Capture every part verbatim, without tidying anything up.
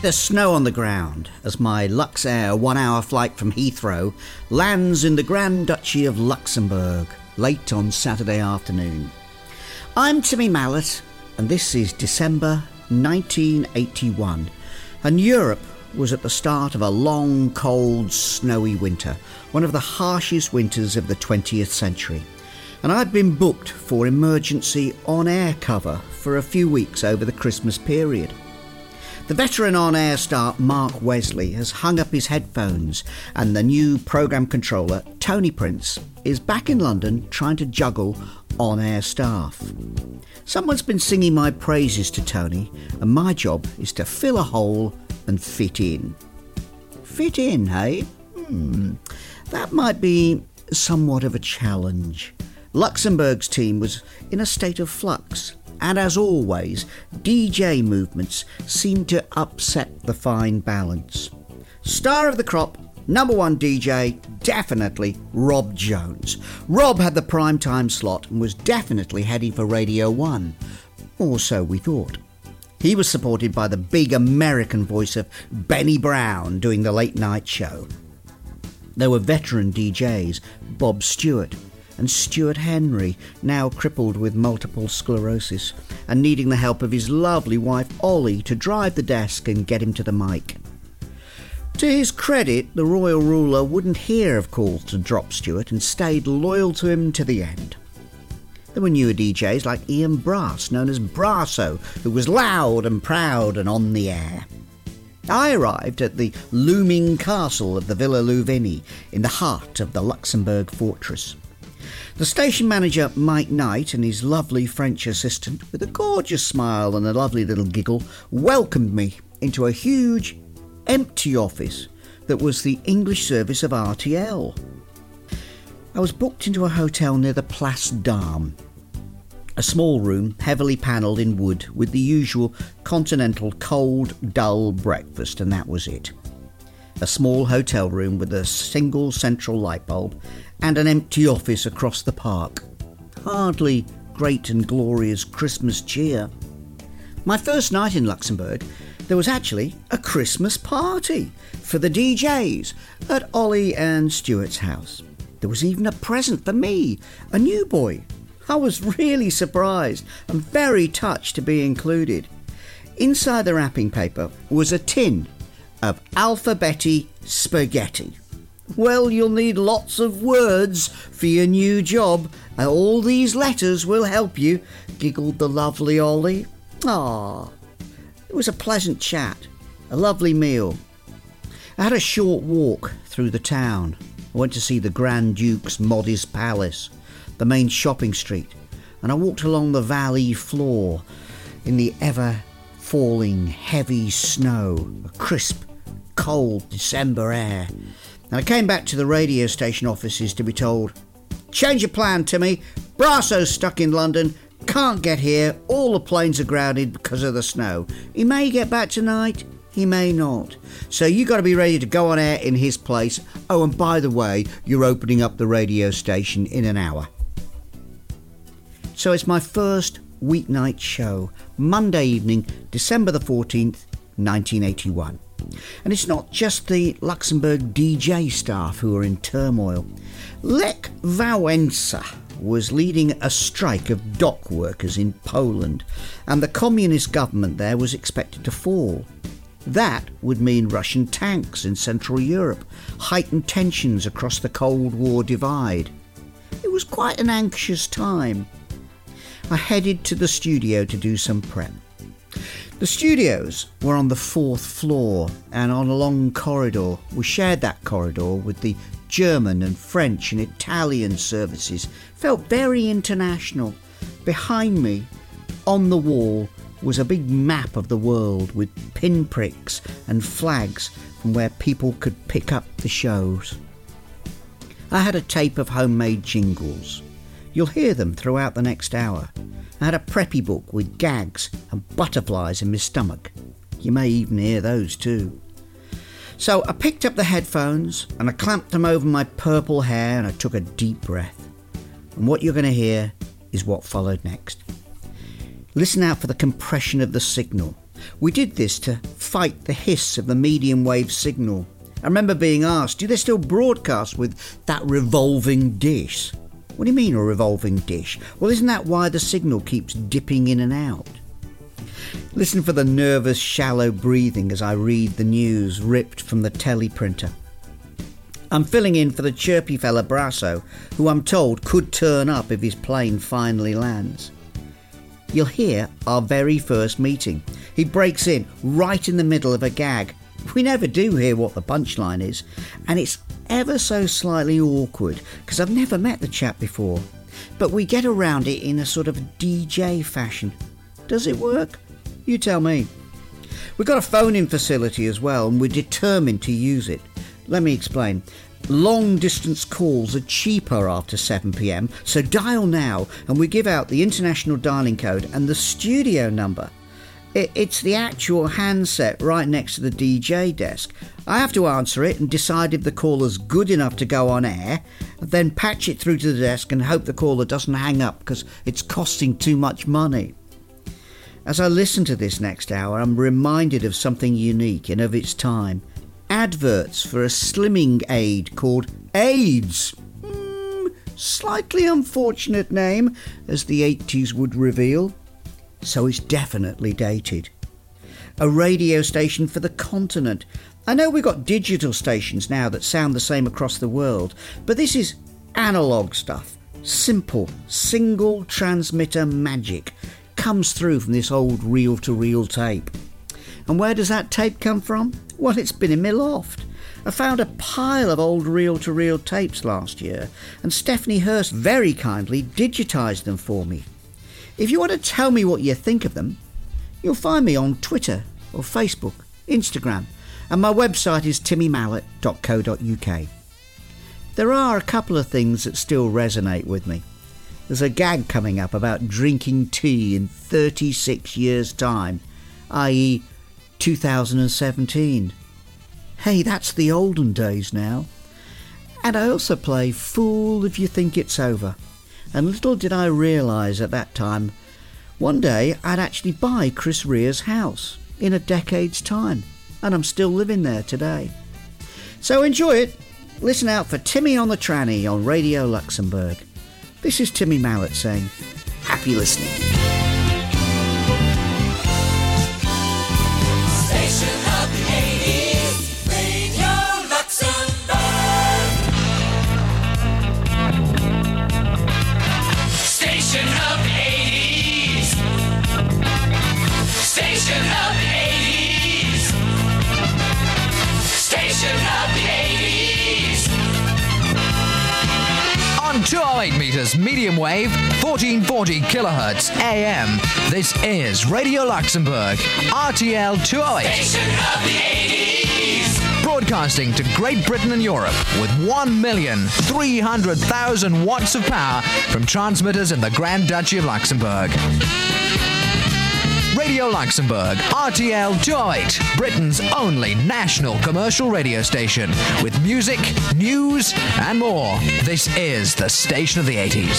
There's snow on the ground as my Luxair one-hour flight from Heathrow lands in the Grand Duchy of Luxembourg late on Saturday afternoon. I'm Timmy Mallet, and this is December nineteen eighty-one, and Europe was at the start of a long, cold, snowy winter, one of the harshest winters of the twentieth century. And I'd been booked for emergency on-air cover for a few weeks over the Christmas period. The veteran on-air star Mark Wesley has hung up his headphones, and the new programme controller, Tony Prince, is back in London trying to juggle on-air staff. Someone's been singing my praises to Tony, and my job is to fill a hole and fit in. Fit in, hey? Hmm, that might be somewhat of a challenge. Luxembourg's team was in a state of flux, and as always, D J movements seemed to upset the fine balance. Star of the crop, number one D J, definitely Rob Jones. Rob had the prime time slot and was definitely heading for Radio one, or so we thought. He was supported by the big American voice of Benny Brown doing the late night show. There were veteran D Js, Bob Stewart and Stuart Henry, now crippled with multiple sclerosis and needing the help of his lovely wife Ollie to drive the desk and get him to the mic. To his credit, the royal ruler wouldn't hear of calls to drop Stuart and stayed loyal to him to the end. There were newer D Js like Ian Brass, known as Brasso, who was loud and proud and on the air. I arrived at the looming castle of the Villa Louvigny in the heart of the Luxembourg fortress. The station manager, Mike Knight, and his lovely French assistant, with a gorgeous smile and a lovely little giggle, welcomed me into a huge, empty office that was the English service of R T L. I was booked into a hotel near the Place d'Armes, a small room heavily panelled in wood with the usual continental cold, dull breakfast, and that was it. A small hotel room with a single central light bulb and an empty office across the park. Hardly great and glorious Christmas cheer. My first night in Luxembourg, there was actually a Christmas party for the D Js at Ollie and Stuart's house. There was even a present for me, a new boy. I was really surprised and very touched to be included. Inside the wrapping paper was a tin of alphabeti spaghetti. Well, you'll need lots of words for your new job, and all these letters will help you, giggled the lovely Ollie. Ah, it was a pleasant chat, a lovely meal. I had a short walk through the town. I went to see the Grand Duke's modest palace, the main shopping street, and I walked along the valley floor in the ever-falling heavy snow, a crisp, cold December air. And I came back to the radio station offices to be told, "Change your plan, Timmy. Brasso's stuck in London, can't get here, all the planes are grounded because of the snow. He may get back tonight, he may not. So you got to be ready to go on air in his place. Oh, and by the way, you're opening up the radio station in an hour." So it's my first weeknight show, Monday evening, December the fourteenth, nineteen eighty-one. And it's not just the Luxembourg D J staff who are in turmoil. Lech Wałęsa was leading a strike of dock workers in Poland, and the communist government there was expected to fall. That would mean Russian tanks in Central Europe, heightened tensions across the Cold War divide. It was quite an anxious time. I headed to the studio to do some prep. The studios were on the fourth floor and on a long corridor. We shared that corridor with the German and French and Italian services. Felt very international. Behind me, on the wall, was a big map of the world with pinpricks and flags from where people could pick up the shows. I had a tape of homemade jingles. You'll hear them throughout the next hour. I had a preppy book with gags and butterflies in my stomach. You may even hear those too. So I picked up the headphones and I clamped them over my purple hair and I took a deep breath. And what you're going to hear is what followed next. Listen out for the compression of the signal. We did this to fight the hiss of the medium wave signal. I remember being asked, do they still broadcast with that revolving dish? What do you mean a revolving dish? Well, isn't that why the signal keeps dipping in and out? Listen for the nervous, shallow breathing as I read the news ripped from the teleprinter. I'm filling in for the chirpy fella Brasso, who I'm told could turn up if his plane finally lands. You'll hear our very first meeting. He breaks in right in the middle of a gag. We never do hear what the punchline is, and it's ever so slightly awkward because I've never met the chap before. But we get around it in a sort of D J fashion. Does it work? You tell me. We've got a phone-in facility as well, and we're determined to use it. Let me explain. Long-distance calls are cheaper after seven p.m, so dial now and we give out the international dialing code and the studio number. It, it's the actual handset right next to the D J desk. I have to answer it and decide if the caller's good enough to go on air, then patch it through to the desk and hope the caller doesn't hang up because it's costing too much money. As I listen to this next hour, I'm reminded of something unique and of its time. Adverts for a slimming aid called AIDS. Hmm, slightly unfortunate name, as the eighties would reveal. So it's definitely dated. A radio station for the continent. I know we've got digital stations now that sound the same across the world, but this is analogue stuff. Simple, single transmitter magic comes through from this old reel-to-reel tape. And where does that tape come from? Well, it's been in my loft. I found a pile of old reel-to-reel tapes last year, and Stephanie Hurst very kindly digitised them for me. If you want to tell me what you think of them, you'll find me on Twitter or Facebook, Instagram, and my website is timmy mallet dot co dot uk. There are a couple of things that still resonate with me. There's a gag coming up about drinking tea in thirty-six years' time, that is two thousand seventeen. Hey, that's the olden days now. And I also play Fool If You Think It's Over. And little did I realise at that time, one day I'd actually buy Chris Rere's house in a decade's time. And I'm still living there today. So enjoy it. Listen out for Timmy on the Tranny on Radio Luxembourg. This is Timmy Mallet saying, happy listening. two oh eight meters medium wave, fourteen forty kilohertz A M. This is Radio Luxembourg, R T L two oh eight. Station of the eighties. Broadcasting to Great Britain and Europe with one million three hundred thousand watts of power from transmitters in the Grand Duchy of Luxembourg. Radio Luxembourg, R T L two oh eight, Britain's only national commercial radio station with music, news, and more. This is the station of the eighties.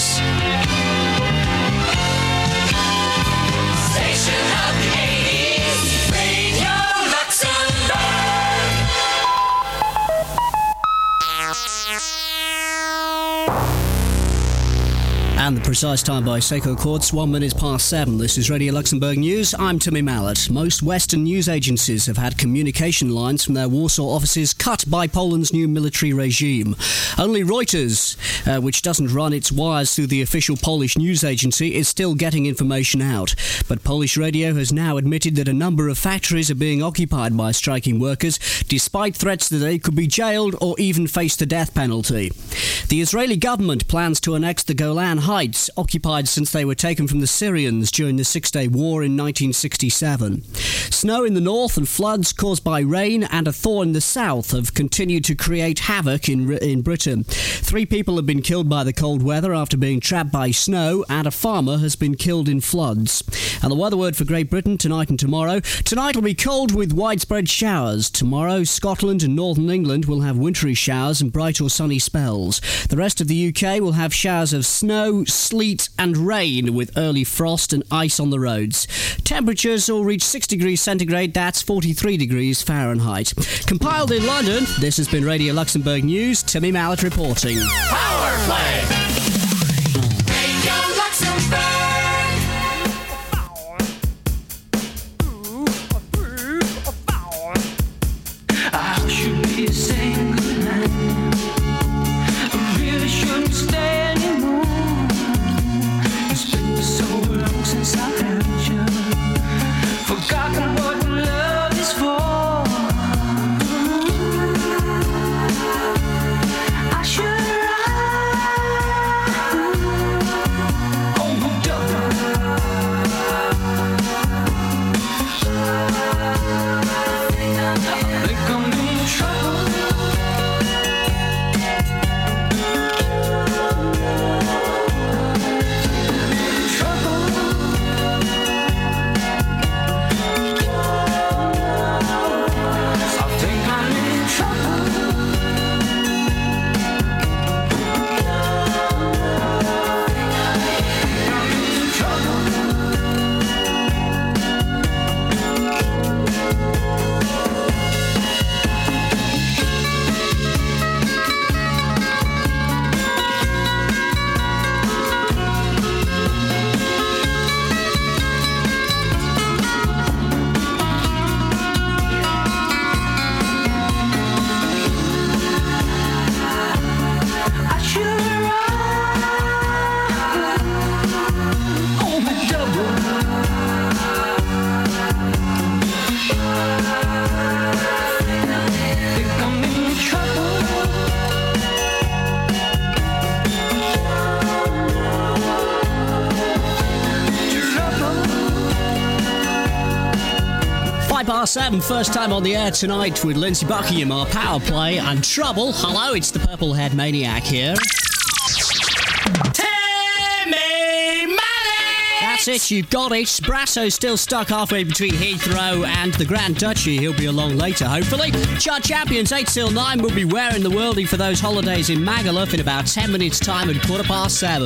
Station of the eighties, Radio Luxembourg. And the precise time by Seiko Quartz, one minute past seven. This is Radio Luxembourg News. I'm Timmy Mallet. Most Western news agencies have had communication lines from their Warsaw offices cut by Poland's new military regime. Only Reuters, uh, which doesn't run its wires through the official Polish news agency, is still getting information out. But Polish radio has now admitted that a number of factories are being occupied by striking workers, despite threats that they could be jailed or even face the death penalty. The Israeli government plans to annex the Golan Heights, occupied since they were taken from the Syrians during the Six-Day War in nineteen sixty-seven. Snow in the north and floods caused by rain and a thaw in the south have continued to create havoc in, in Britain. Three people have been killed by the cold weather after being trapped by snow, and a farmer has been killed in floods. And the weather word for Great Britain tonight and tomorrow. Tonight will be cold with widespread showers. Tomorrow, Scotland and northern England will have wintry showers and bright or sunny spells. The rest of the U K will have showers of snow, snow, sleet and rain with early frost and ice on the roads. Temperatures will reach six degrees centigrade, that's forty-three degrees Fahrenheit. Compiled in London, this has been Radio Luxembourg News. Timmy Mallet reporting. Power Play! Radio Luxembourg! I should be saying goodnight. I really shouldn't stay anymore. It's been so long since I had you. Forgotten what love is for. I should ride on the double. I think I'm in trouble. Past seven, first time on the air tonight with Lindsay Buckingham, our Power Play and Trouble. Hello, it's the Purple Head Maniac here. Timmy Mallet! That's it, you've got it. Brasso's still stuck halfway between Heathrow and the Grand Duchy. He'll be along later, hopefully. Chart Champions, eight till nine, will be wearing the worldie for those holidays in Magaluf in about ten minutes' time at quarter past seven.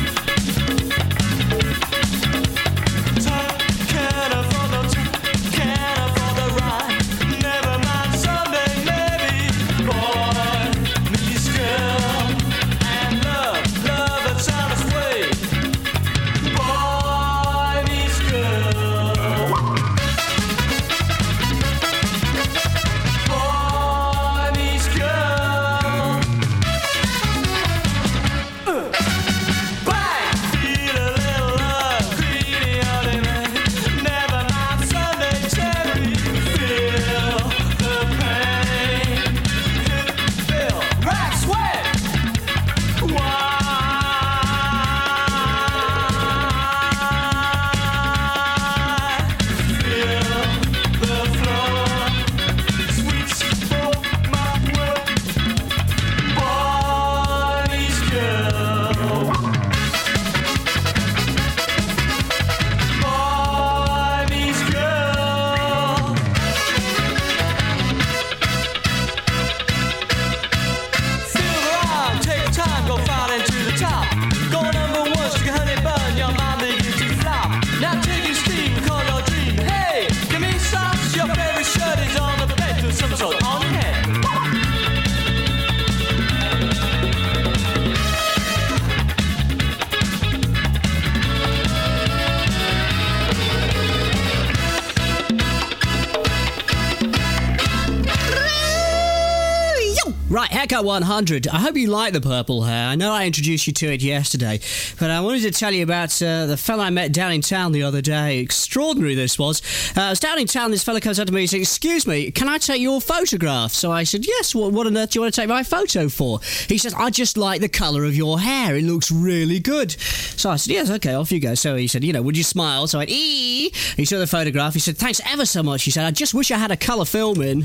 Right, Haircut one hundred. I hope you like the purple hair. I know I introduced you to it yesterday, but I wanted to tell you about uh, the fella I met down in town the other day. Extraordinary this was. Uh, I was down in town, this fella comes up to me and says, "Excuse me, can I take your photograph?" So I said, "Yes, what, what on earth do you want to take my photo for?" He says, "I just like the colour of your hair. It looks really good." So I said, "Yes, okay, off you go." So he said, "You know, would you smile?" So I went, "Ee." He saw the photograph. He said, "Thanks ever so much." He said, "I just wish I had a colour film in."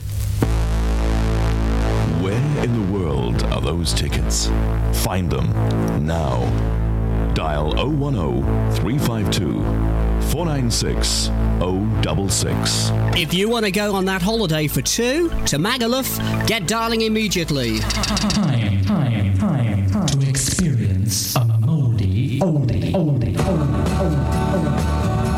Where in the world are those tickets? Find them now. Dial oh one oh, three five two, four nine six oh six six. If you want to go on that holiday for two to Magaluf, get dialing immediately. Time, time, time to experience a moldy oldie, oldie, oldie, oldie, oldie.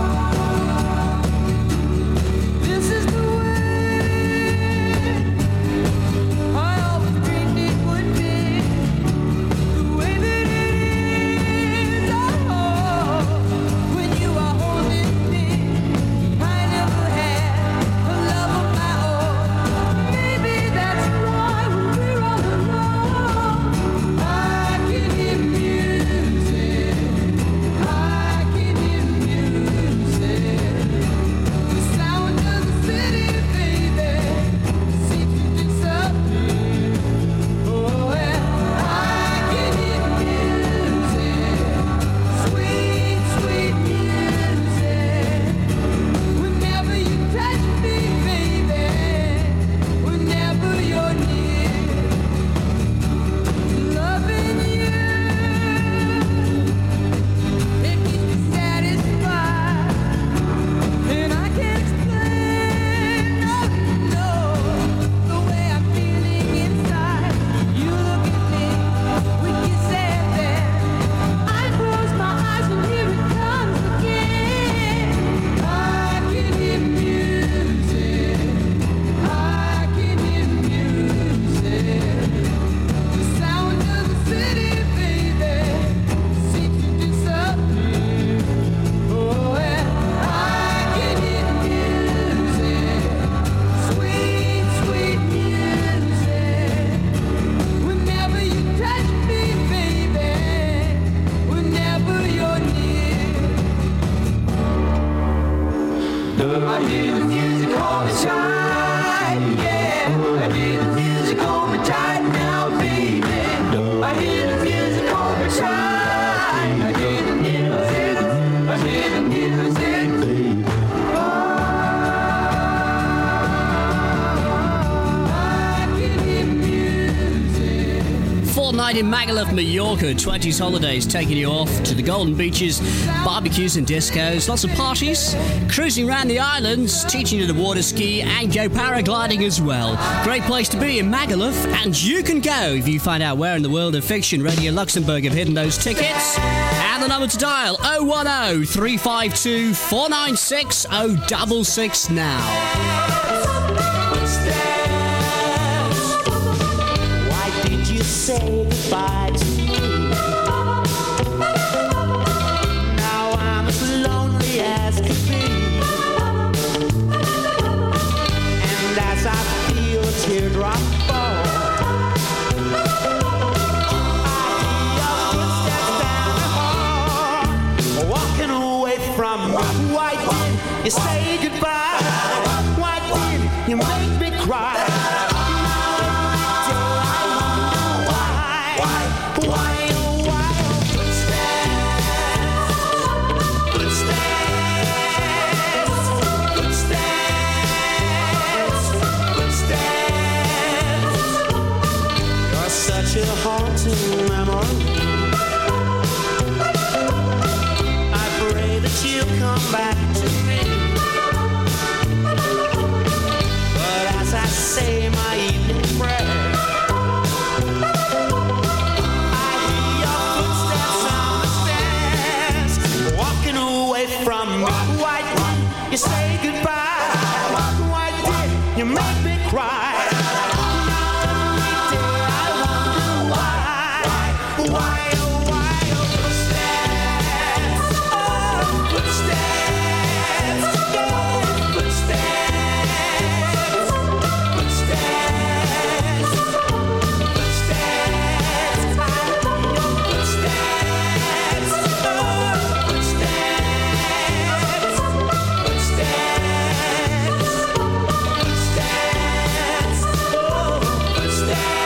This is the way I always dreamed it would be. The way that it is, oh, when you are holding me. I never had a love of my own. Maybe that's why when we're all alone, I can hear music. I can hear music. The sound of the city, baby, seems to disappear. Oh, and I can hear music, sweet, sweet music. Whenever you touch me, baby, whenever you're near, loving you, it keeps me satisfied, and I can't explain, no, no, the way I'm feeling inside. You look at me with your sad stare. I close my eyes and here it comes again. I can hear music. I can hear music. The sound of the city, baby, seems to disappear. Oh, and I can hear music, sweet, sweet music. Whenever you touch me, baby, whenever you're near. I hear the music all the time, yeah. I hear the music all the time now, baby. I hear the music all the time. I hear the music. I hear the music, baby. I can hear music. Fortnight in Magaluf, Mallorca. twenties holidays taking you off to the golden beaches, barbecues and discos, lots of parties, cruising around the islands, teaching you to water ski and go paragliding as well. Great place to be in Magaluf, and you can go if you find out where in the world of fiction Radio Luxembourg have hidden those tickets. And the number to dial oh one oh, three five two, four nine six oh six six now. Why did you say goodbye to me? Now I'm as lonely as could be. And as I feel a teardrop fall, I hear your footsteps down the hall, walking away from me. Why did you say goodbye? Why did you make me cry? Such a haunting memory. I pray that you come back to me. But as I say my evening prayer, I hear your footsteps on the stairs, walking away from me. Why did you say goodbye? Why did you make me cry? Why, oh, why, oh, footsteps, oh, footsteps, yeah, footsteps, footsteps, footsteps, I hear your footsteps, oh, footsteps, footsteps, footsteps, oh, footsteps.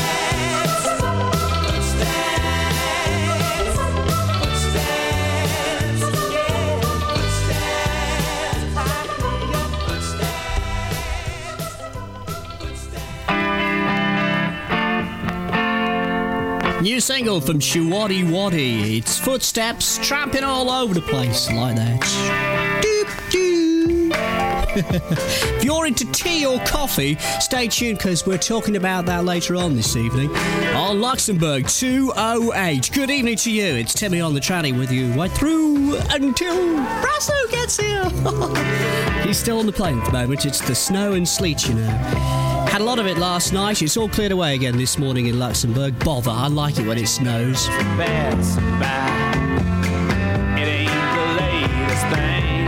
New single from Shuwadi Wadi. It's footsteps tramping all over the place like that. Doop doo. If you're into tea or coffee, stay tuned because we're talking about that later on this evening on Luxembourg two oh eight. Good evening to you. It's Timmy on the tranny with you right through until Brasso gets here. He's still on the plane at the moment. It's the snow and sleet, you know. Had a lot of it last night. It's all cleared away again this morning in Luxembourg. Bother, I like it when it snows. Pass by. It ain't the latest thing.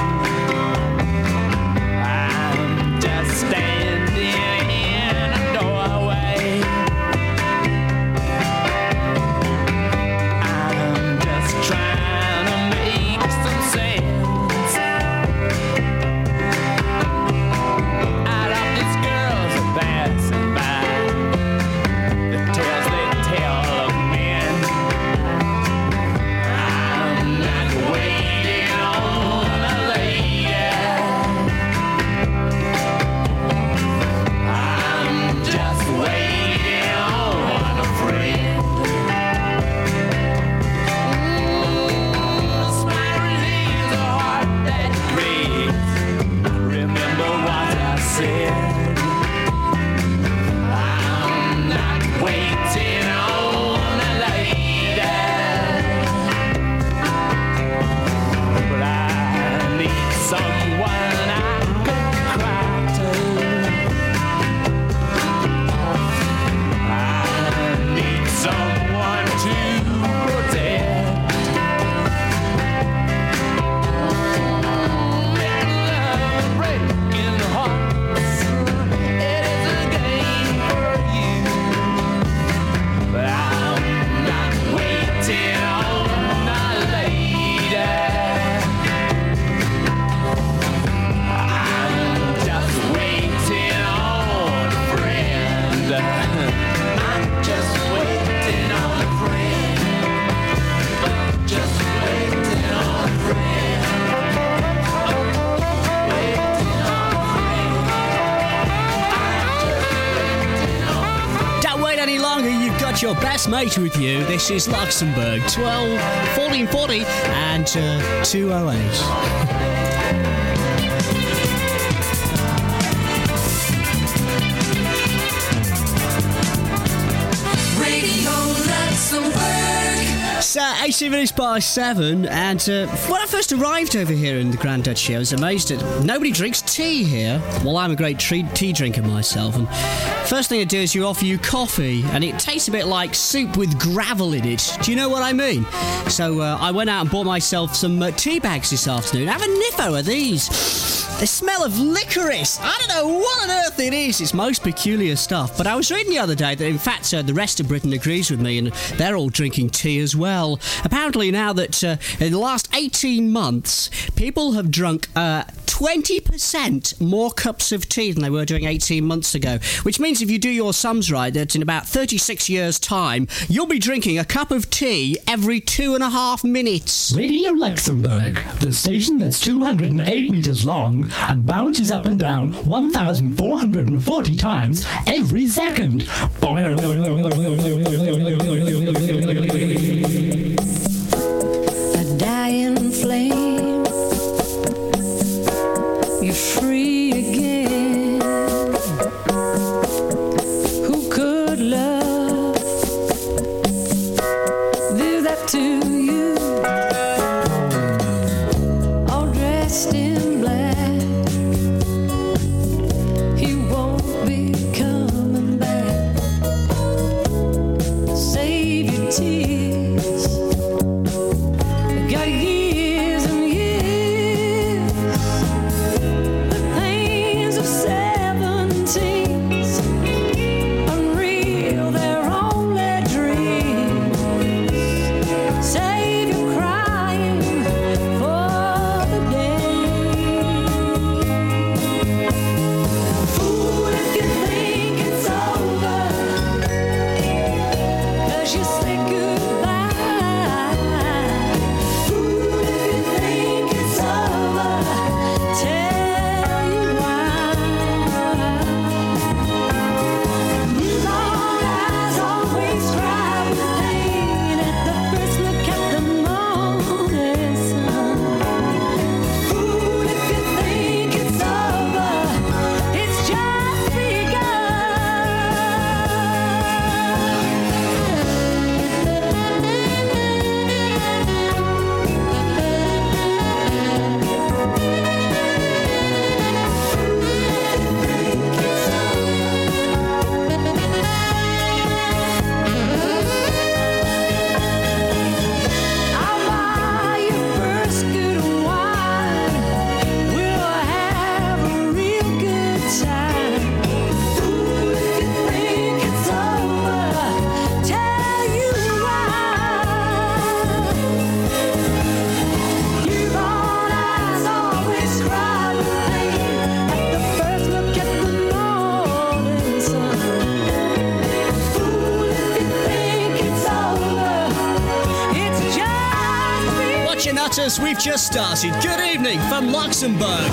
I'm just standing in a doorway. I'm just trying to make some sense out of these girls that passing by. The tales they tell of men. I'm not waiting on a lady. I'm just waiting on a friend. Mm, Smile is a heart that breaks. Remember what I said. I'm not waiting on a lady, but I need someone I can cry to. I need someone to protect. Love breaking hearts, it is a game for you. But I'm not waiting on a lady. I'm just waiting on a friend. I'm just waiting on a friend. Just waiting on a friend. Waiting on a friend. Don't wait any longer, you've got your best mate with you. This is Luxembourg, twelve, fourteen forty and uh, two oh eight. Radio Luxembourg. It's uh, eighteen minutes past seven, and uh, when I first arrived over here in the Grand Duchy, I was amazed at nobody drinks tea here. Well, I'm a great tea, tea drinker myself, and first thing they do is you offer you coffee, and it tastes a bit like soup with gravel in it. Do you know what I mean? So uh, I went out and bought myself some uh, tea bags this afternoon. Have a niffo of these. The smell of licorice. I don't know what on earth it is. It's most peculiar stuff. But I was reading the other day that, in fact, uh, the rest of Britain agrees with me, and they're all drinking tea as well. Apparently now that uh, in the last eighteen months, people have drunk uh, twenty percent more cups of tea than they were doing eighteen months ago. Which means if you do your sums right, that in about thirty-six years' time, you'll be drinking a cup of tea every two and a half minutes. Radio Luxembourg, the station that's two hundred eight meters long and bounces up and down one thousand four hundred forty times every second. A dying flame, you're free again. Who could love do that to you? All dressed in black, he won't be coming back. Save your tears. about us, we've just started. Good evening from Luxembourg.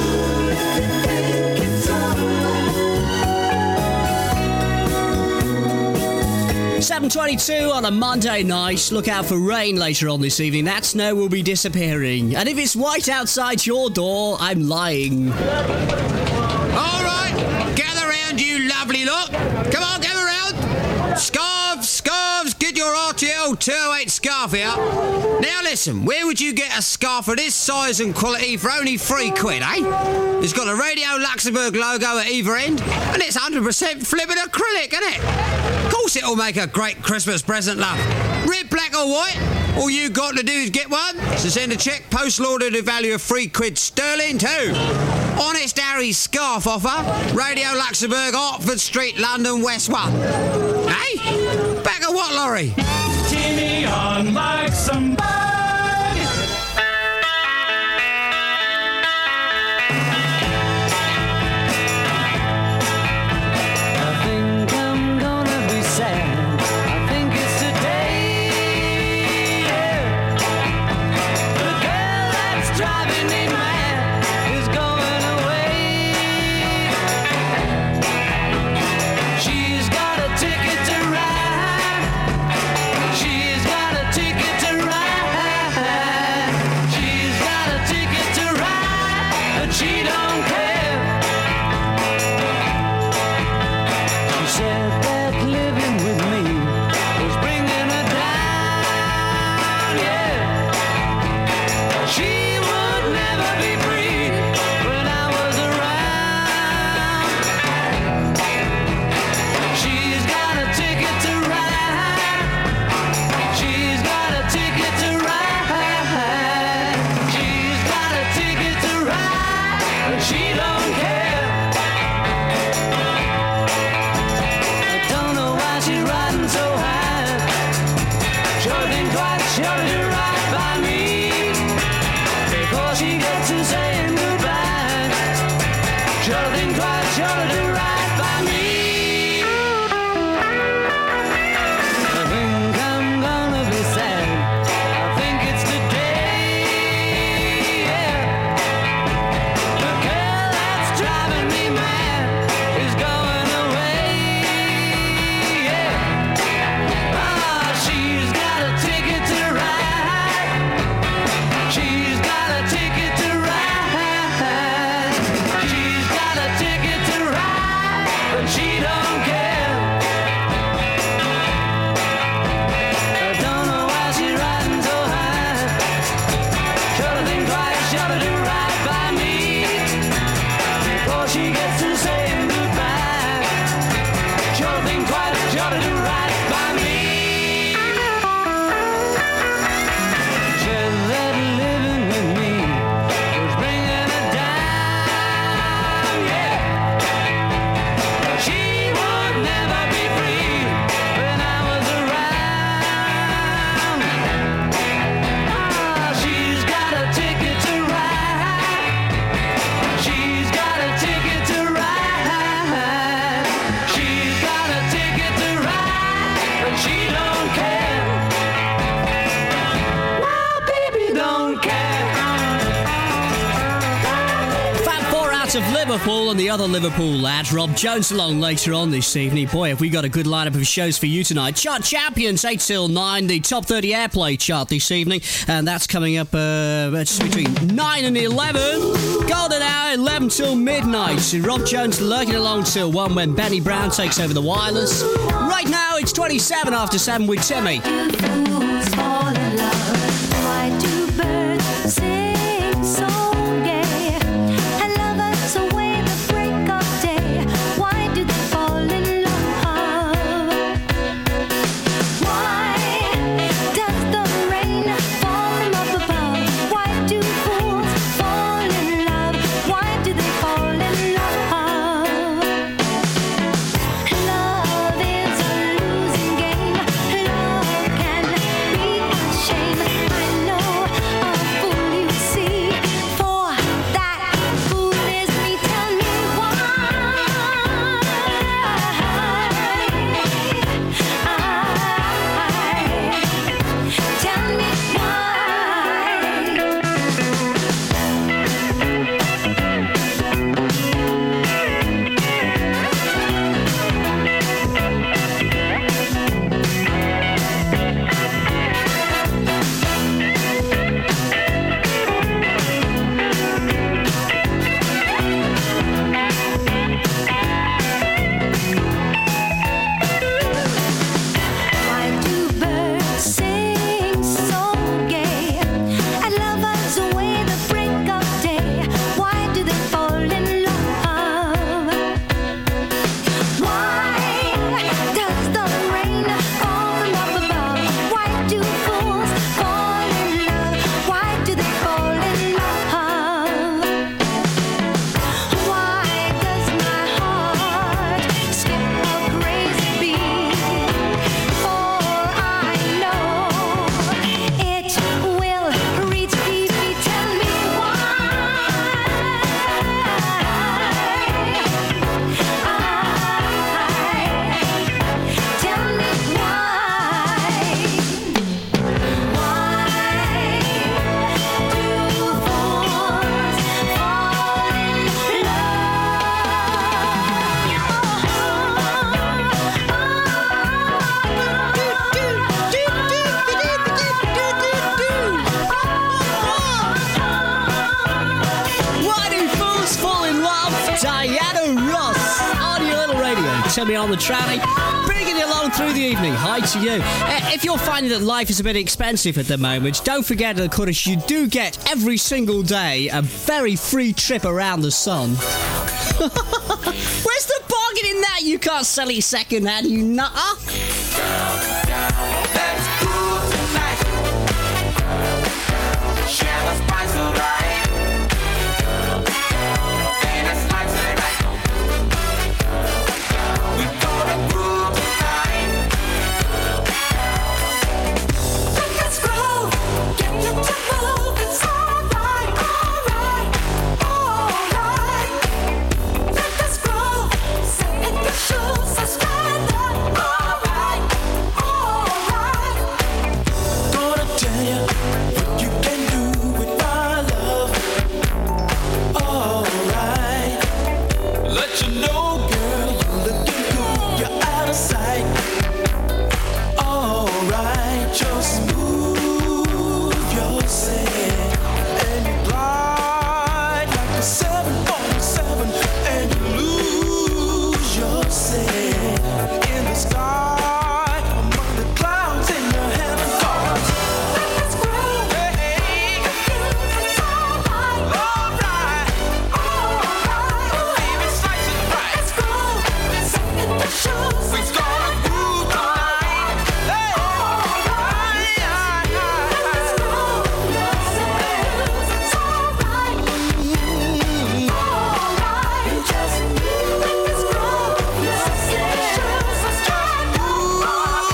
seven twenty-two on a Monday night. Look out for rain later on this evening. That snow will be disappearing. And if it's white outside your door, I'm lying. All right, gather round, you lovely lot. Come on, gather round. Scarves, scarves, get your R T L two oh eight scarf out. Now listen, where would you get a scarf of this size and quality for only three quid, eh? It's got a Radio Luxembourg logo at either end, and it's one hundred percent flippin' acrylic, isn't it? Of course it'll make a great Christmas present, love. Red, black or white, all you got to do is get one. So send a cheque, postal order to the value of three quid sterling too. Honest Harry's scarf offer. Radio Luxembourg, Hertford Street, London, West one. Hey? Back of what, Laurie? Timmy on Luxembourg. I think I'm gonna be sad. I think it's today. Yeah. The girl that's driving me mad is going away. She's got a ticket to ride. She's got a ticket to ride. She's got a ticket to ride, but she don't care. She said that living with me was bringing her down, yeah. She would never be free when I was around. She's got a ticket to ride. She's got a ticket to ride. She's got a ticket to ride, but she don't care. I don't know why she's riding so high. Sure think twice, sure to ride by me before she gets to saying goodbye. Sure think twice, sure to ride by me. I think I'm gonna be sad. I think it's today. Yeah. The girl that's driving me mad is going away. Yeah. Ah, she's got a ticket to ride. She's got a ticket to ride. She's got a ticket to ride, but she don't care. I don't know why she's riding so high. Shoulda think twice, shoulda do right by me before she gets to saying goodbye. Shoulda think twice, shoulda do right by me. Said that living with me was bringing her down, yeah. She would never be free when I was around. Ah, she's got a ticket to ride. She's got a ticket to ride. She's got a ticket to ride, but she don't care. Well, baby don't care. Fab Four out of Liverpool and the other Liverpool lad, Rob Jones, along later on this evening. Boy, have we got a good lineup of shows for you tonight. Chart Champions, eight till nine, the top thirty airplay chart this evening. And that's coming up uh, it's between nine and eleven. Golden hour, eleven till midnight. Rob Jones lurking along till one when Benny Brown takes over the wireless. Right now, it's twenty-seven after seven with Timmy. Fools fall in love. Why do birds sing so gay? And lovers await the break of day. Why do they fall in love? Why does the rain fall from up above? Why do fools fall in love? Why do they fall in love? Love is a losing game. Love can be a shame. Timmy on the tranny, bringing you along through the evening. Hi to you. Uh, if you're finding that life is a bit expensive at the moment, don't forget, of course, you do get every single day a very free trip around the sun. Where's the bargain in that? You can't sell it second hand, you nutter. Let's groove tonight. Share the spice of life. And it's like tonight. We gonna groove tonight. Let's groove. Get you to move. It's alright, alright, alright. Let us groove. Sit in your shoes, so stand up. Alright, alright. Gonna tell you what you can do with my love. Alright. Let you know, girl, you're looking good. You're out of sight. Alright, just move yourself and you glide like a seven forty-seven and you lose yourself in the sky among the clouds in your heaven. Let's groove. Hey, it's alright, alright, alright. Baby, slice it right. Let's groove. Sit in the shoes. We gonna groove tonight. Hey, alright, let's groove. It's alright, alright. Just move. Let's groove. Sit in the shoes. Let's just move.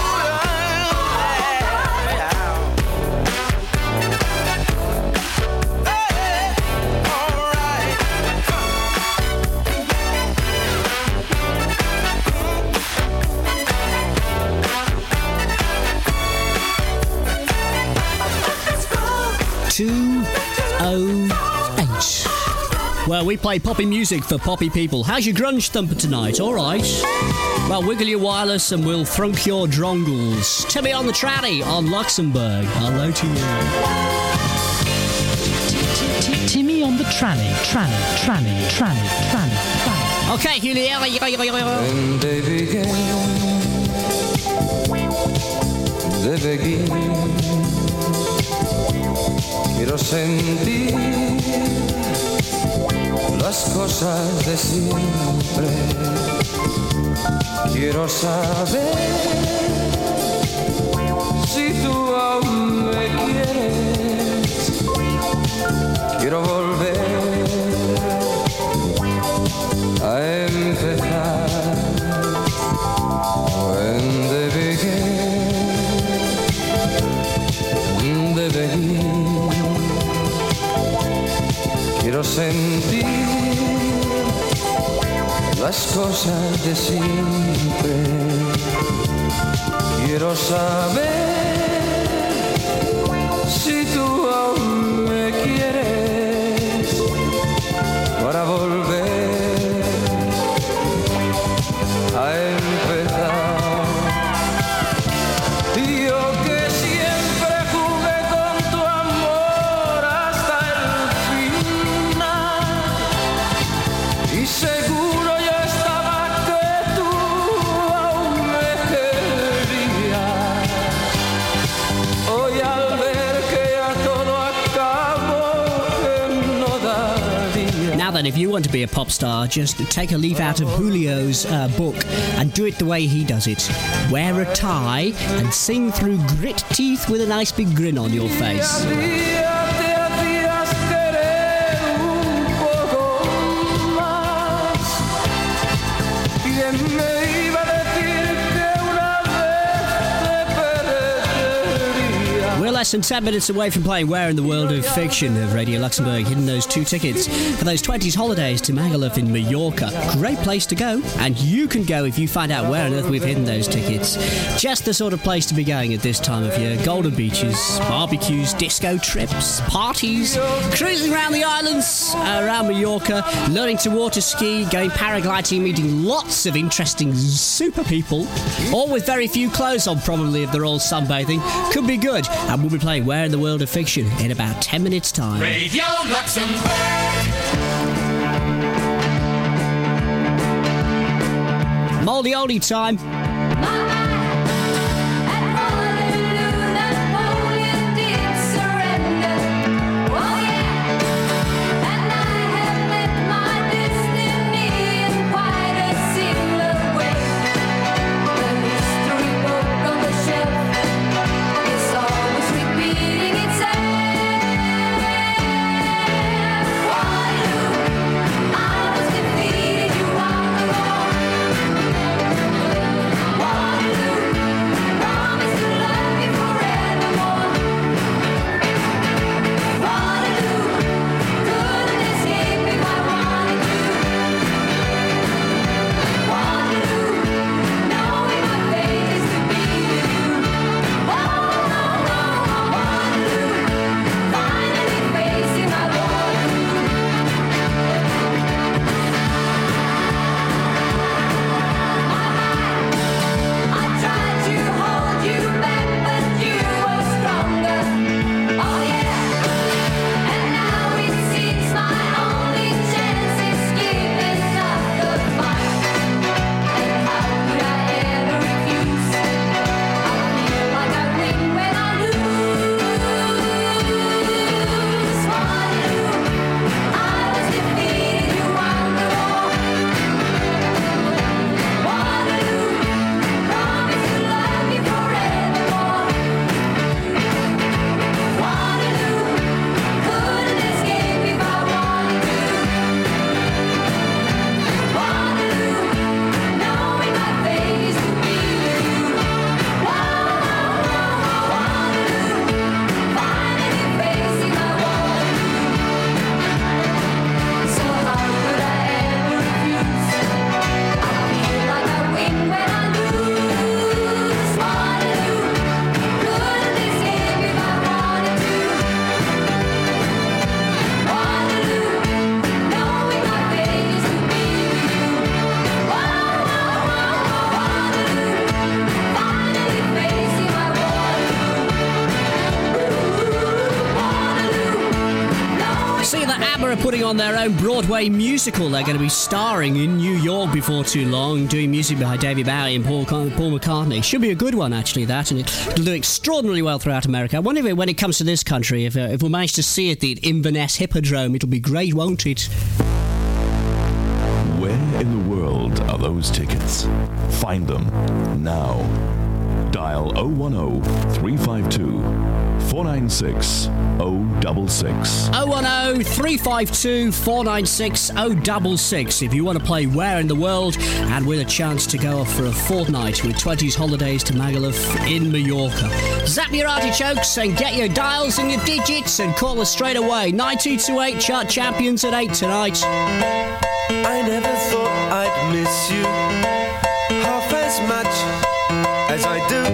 two oh eight. Well, we play poppy music for poppy people. How's your grunge thumper tonight? All right. Well, wiggle your wireless and we'll thrunk your drongles. Timmy on the tranny on Luxembourg. Hello to you. Timmy on the tranny, tranny, tranny, tranny, tranny, tranny. Okay, Julia. When they begin, they begin. Quiero sentir las cosas de siempre. Quiero saber si tú aún me quieres. Quiero volver a empezar. When they begin, they begin. Quiero sentir las cosas de siempre. Quiero saber si tú aún me quieres para volver a empezar. Yo que siempre jugué con tu amor hasta el final y seguro yo estaba que tú aún me querías. Hoy al ver que ya todo acabó, que no daría. Now then, if you want to be a pop star, just take a leaf out of Julio's uh, book and do it the way he does it. Wear a tie and sing through grit teeth with a nice big grin on your face. Día te hacías querer un poco más. ¿Quién me iba a decir que una vez te perdería? We're less than ten minutes away from playing Where in the World of Fiction of Radio Luxembourg, hitting those two tickets for those twenties holidays to Magaluf in Mallorca. Great place to go, and you can go if you find out where on earth we've hidden those tickets. Just the sort of place to be going at this time of year. Golden beaches, barbecues, disco trips, parties, cruising around the islands, uh, around Mallorca, learning to water ski, going paragliding, meeting lots of interesting super people, all with very few clothes on probably if they're all sunbathing. Could be good. And we'll be playing Where in the World of Fiction in about ten minutes time. Radio Luxembourg. Moldy Oldie time. Putting on their own Broadway musical. They're going to be starring in New York before too long, doing music by David Bowie and Paul, Paul McCartney. Should be a good one, actually, that, and it'll do extraordinarily well throughout America. I wonder if, when it comes to this country, if, uh, if we manage to see it at Inverness Hippodrome, it'll be great, won't it? Where in the world are those tickets? Find them now. Dial oh one oh, three five two, four nine six oh six six. oh one oh, three five two, four nine six oh six six if you want to play Where in the World and win a chance to go off for a fortnight with twenties holidays to Magaluf in Mallorca. Zap your artichokes and get your dials and your digits and call us straight away. nine two two eight Chart Champions at eight tonight. I never thought I'd miss you half as much as I do.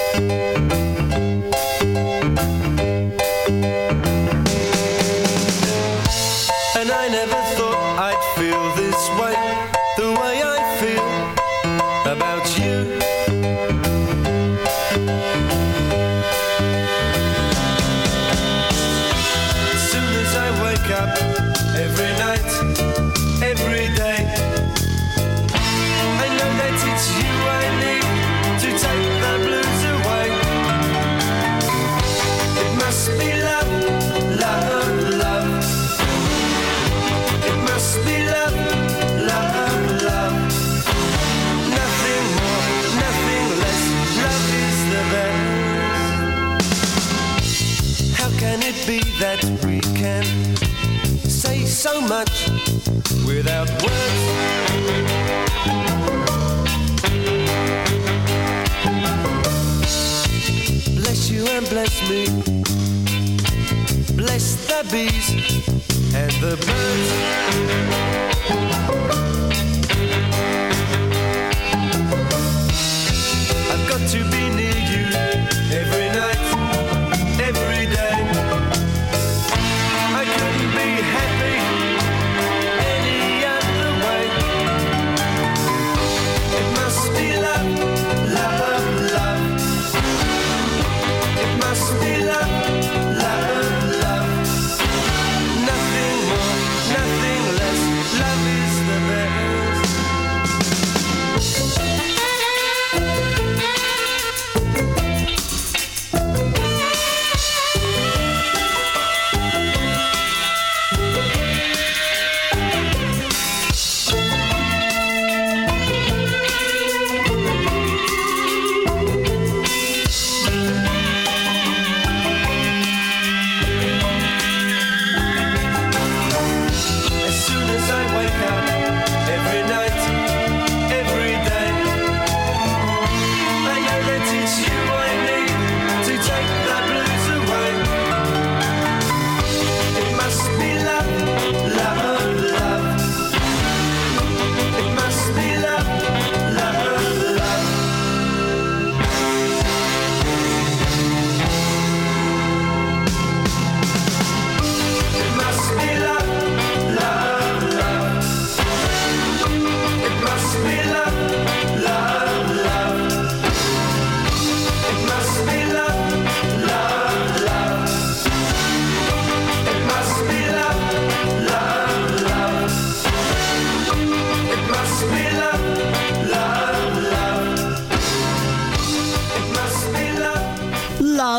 And I never thought I'd feel this way, the way I feel about you. As soon as I wake up, every night, every day, I know that it's you I need to take the blues away. It must be love, love, love. It must be love, love, love. Nothing more, nothing less. Love is the best. How can it be that we can say so much without words? Bless you and bless me. Bless the bees and the birds. I've got to be near you every night, every day. I couldn't be happy any other way. It must be love, love, love. It must be love, love, love. Nothing more, nothing less. Love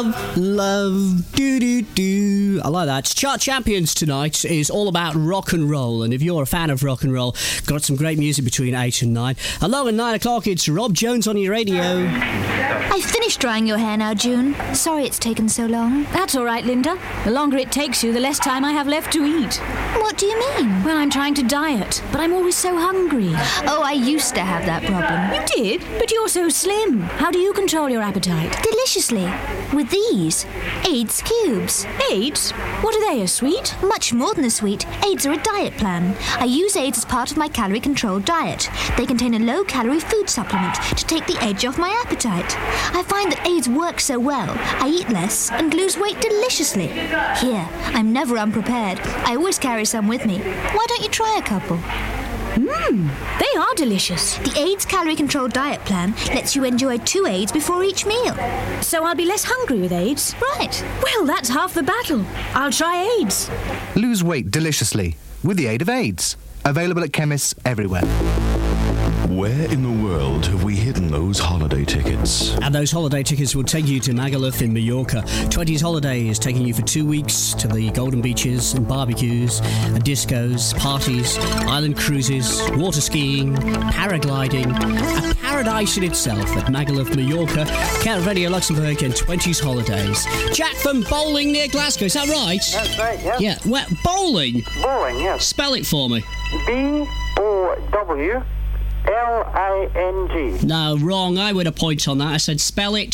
Love, love, do-do-do. I like that. Chart Champions tonight is all about rock and roll, and if you're a fan of rock and roll, got some great music between eight and nine. Along at nine o'clock, it's Rob Jones on your radio. I've finished drying your hair now, June. Sorry it's taken so long. That's all right, Linda. The longer it takes you, the less time I have left to eat. What do you mean? Well, I'm trying to diet, but I'm always so hungry. Oh, I used to have that problem. You did? But you're so slim. How do you control your appetite? Deliciously. With these. AIDS cubes. AIDS? What are they, a sweet? Much more than a sweet. AIDS are a diet plan. I use AIDS as part of my calorie-controlled diet. They contain a low-calorie food supplement to take the edge off my appetite. I find that AIDS works so well. I eat less and lose weight deliciously. Here, I'm never unprepared. I always carry some with me. Why don't you try a couple? Mmm, they are delicious. The AIDS calorie-controlled diet plan lets you enjoy two AIDS before each meal. So I'll be less hungry with AIDS? Right. Well, that's half the battle. I'll try AIDS. Lose weight deliciously with the aid of AIDS. Available at chemists everywhere. Where in the world have we hidden those holiday tickets? And those holiday tickets will take you to Magaluf in Mallorca. twenties Holiday is taking you for two weeks to the golden beaches and barbecues, and discos, parties, island cruises, water skiing, paragliding, a paradise in itself at Magaluf, Mallorca. Count Radio Luxembourg and twenties Holidays. Jack from Bowling near Glasgow, is that right? That's right, yes. Yeah, well, Bowling? Bowling, yes. Spell it for me. B O W L I N G. No, wrong. I would have points on that. I said spell it.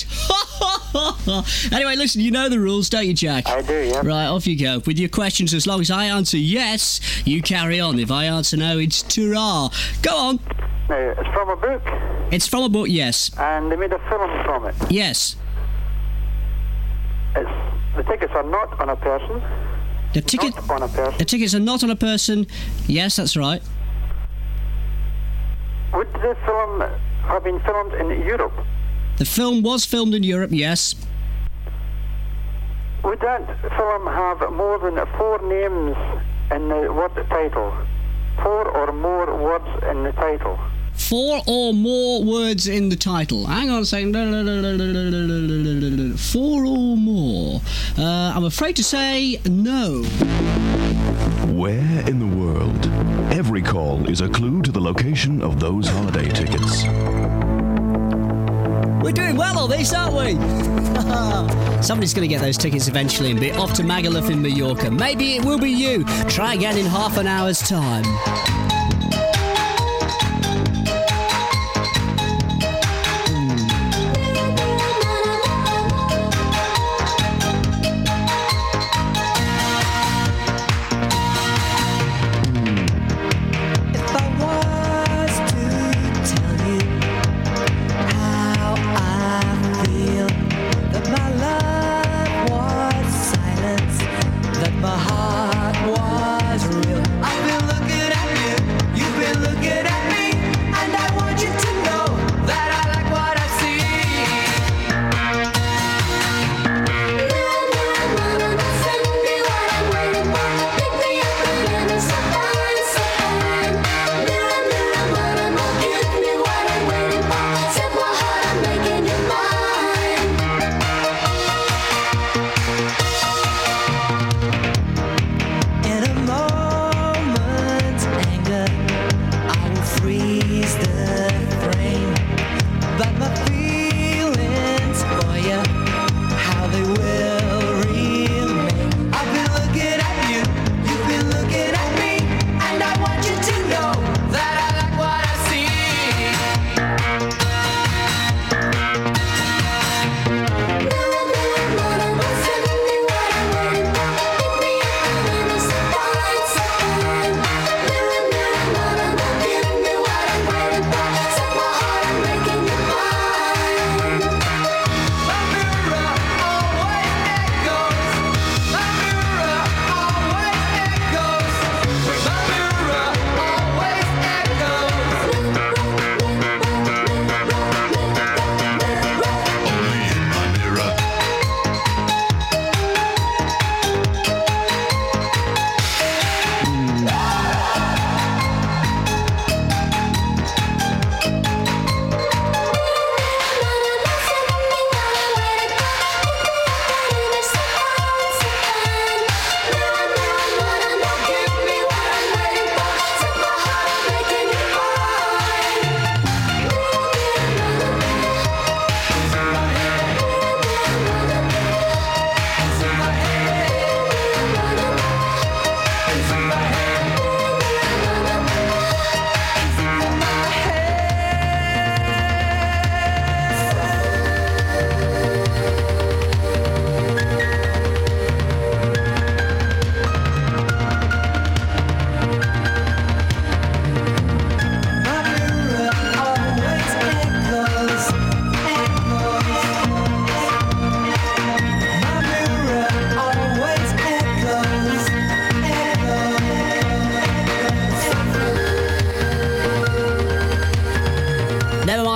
Anyway, listen, you know the rules, don't you, Jack? I do, yeah. Right, off you go. With your questions, as long as I answer yes, you carry on. If I answer no, it's ta-ra. Go on. Now, it's from a book. It's from a book, yes. And they made a film from it. Yes. It's, the tickets are not on a person. The ticket. Not on a person. The tickets are not on a person. Yes, that's right. Would the film have been filmed in Europe? The film was filmed in Europe, yes. Would that film have more than four names in the word title? Four or more words in the title? Four or more words in the title. Hang on a second. Four or more. Uh, I'm afraid to say no. Where in the world? Every call is a clue to the location of those holiday tickets. We're doing well on this, aren't we? Somebody's going to get those tickets eventually and be off to Magaluf in Mallorca. Maybe it will be you. Try again in half an hour's time. My heart was real. I've been looking at you.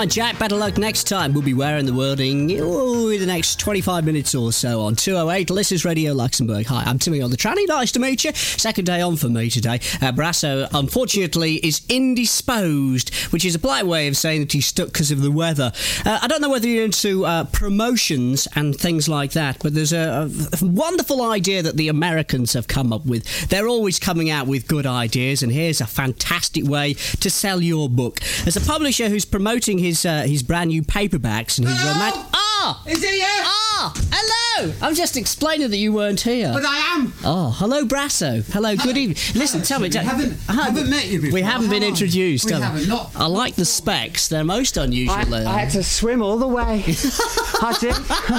mind, Jack. Better luck next time. We'll be wearing the wording ooh, in the next twenty-five minutes or so on two oh eight. This is Radio Luxembourg. Hi, I'm Timmy on the tranny. Nice to meet you. Second day on for me today. Uh, Brasso, unfortunately, is indisposed, which is a polite way of saying that he's stuck because of the weather. Uh, I don't know whether you're into uh, promotions and things like that, but there's a, a wonderful idea that the Americans have come up with. They're always coming out with good ideas, and here's a fantastic way to sell your book. As a publisher who's promoting his uh, his brand new paperbacks and his romantic... Ah! Is he here? Ah! Hello! I'm just explaining that you weren't here. But I am. Oh, hello, Brasso. Hello, good evening. Listen, tell me... We haven't, haven't met you before. We haven't been introduced. We have haven't. Not. I like the specs. They're most unusual. I, they I had to swim all the way. I did.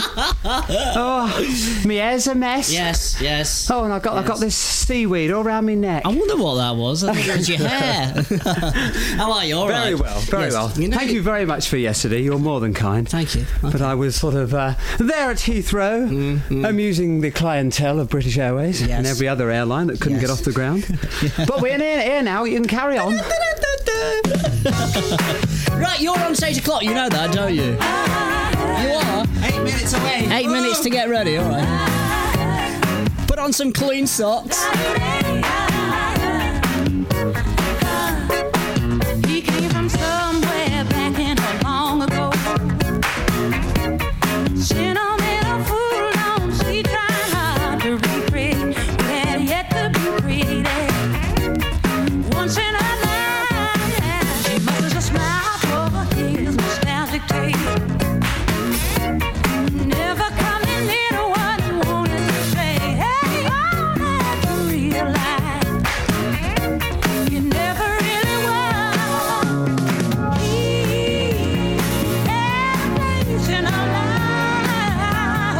Oh, my hair's a mess. Yes, yes. Oh, and I've got, yes. I've got this seaweed all around my neck. I wonder what that was. I think it was your hair. How are you? All very right. well, very Yes. well. You know, Thank you very much for yesterday. You're more than kind. Thank you. But I was sort of uh, there at Heathrow, mm-hmm. amusing the clientele of British Airways Yes. and every other airline that couldn't Yes. get off the ground. But we're here, here now. You can carry on. Right, you're on stage o'clock. You know that, don't you? You are. Eight minutes away. Eight Whoa. minutes to get ready. All right. Put on some clean socks. He came from somewhere back in her long ago. She don't made a fool on. She tried hard to recreate what had yet to be created. Once in her life, she must have smiled for his nostalgic taste. Never coming near to what he wanted to say. Hey, I had to realize you never really were. He had a place in her life.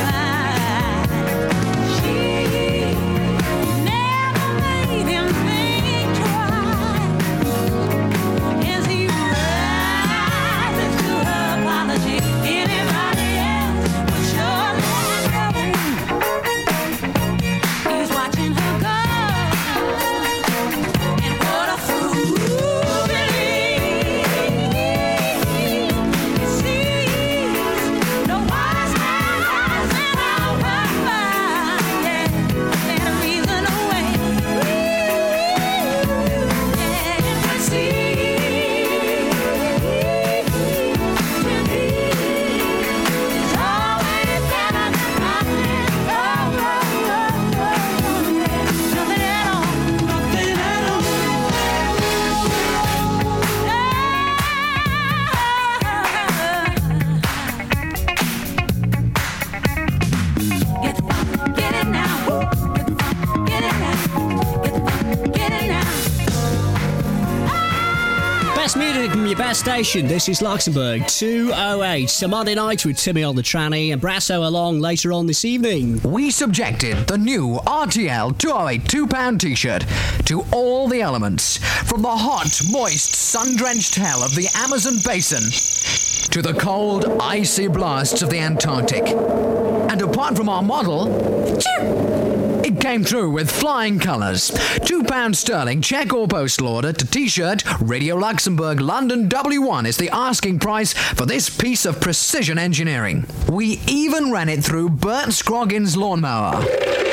She never made him think twice. As he rises to her apology, anybody else would surely know. He's watching her go, and what a fool he sees no wise eyes and all her mind, yeah, and a reason away, yeah, and we see to be is always better than nothing, oh, oh, oh, oh, yeah, nothing at all, nothing at all. Get the funk, get it now. Get the funk, get it now. Get the funk, get it now. Best music from your best station. This is Luxembourg two oh eight. So Monday night with Timmy on the tranny and Brasso along later on this evening. We subjected the new R T L two oh eight two pound t-shirt to all the elements, from the hot, moist, sun-drenched hell of the Amazon basin to the cold, icy blasts of the Antarctic. And apart from our model, it came through with flying colours. Two pounds sterling, check or postal order to t-shirt, Radio Luxembourg, London W one is the asking price for this piece of precision engineering. We even ran it through Bert Scroggins' lawnmower.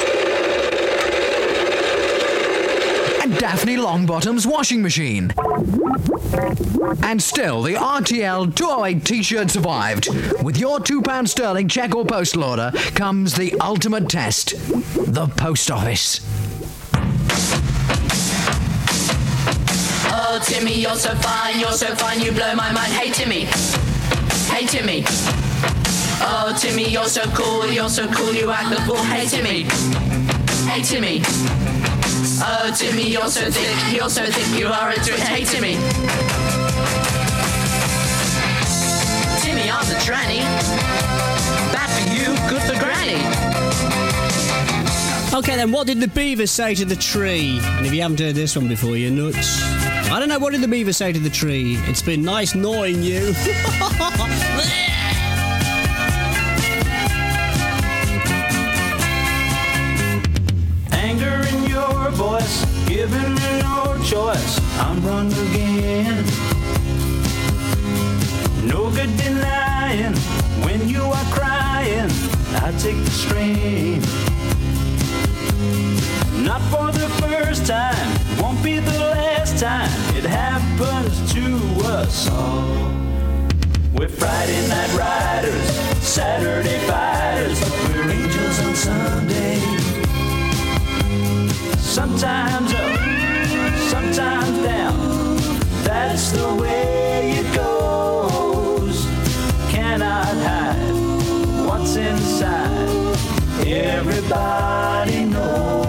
And Daphne Longbottom's washing machine. And still, the R T L two oh eight t-shirt survived. With your two pounds sterling check or postal order comes the ultimate test. The post office. Oh, Timmy, you're so fine, you're so fine, you blow my mind. Hey, Timmy. Hey, Timmy. Oh, Timmy, you're so cool, you're so cool, you act the fool. Hey, Timmy. Hey, Timmy. Oh, Timmy, you're so thick, you're so thick, you are a twit. Hey, Timmy. Timmy, I'm the tranny. Bad for you, good for granny. Okay then, what did the beaver say to the tree? And if you haven't heard this one before, you're nuts. I don't know, what did the beaver say to the tree? It's been nice gnawing you. Anger in your voice, giving me no choice. I'm run again. No good denying when you are crying. I take the strain. Not for the first time, won't be the last time. It happens to us all. We're Friday night riders, Saturday fighters, we're angels on Sunday. Sometimes up, sometimes down, that's the way it goes. Cannot hide what's inside, everybody knows.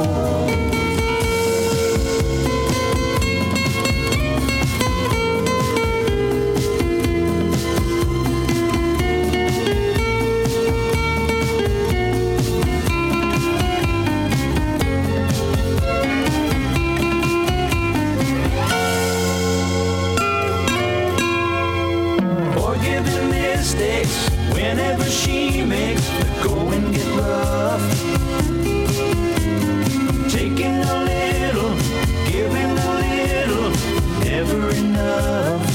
Whenever she makes the going get rough, taking a little, giving a little, never enough.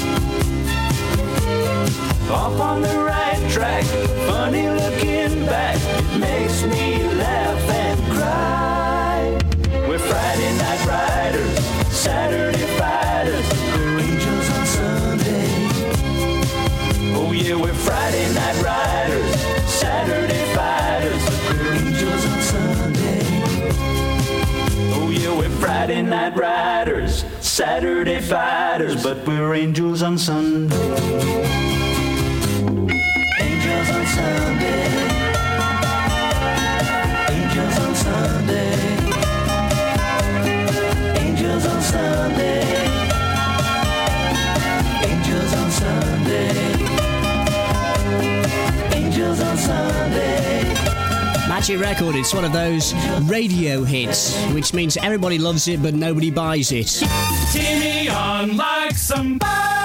Off on the right track, funny looking back, it makes me laugh and cry. We're Friday night riders, Saturday fighters, we're angels on Sunday. Oh yeah, we're Friday night riders, Saturday fighters, we're angels on Sunday. Oh yeah, we're Friday night riders, Saturday fighters, but we're angels on Sunday. Angels on Sunday. Angels on Sunday. Angels on Sunday. Angels on Sunday. Angels on Sunday. Magic Record, it's one of those radio hits, which means everybody loves it but nobody buys it. Timmy on Luxembourg.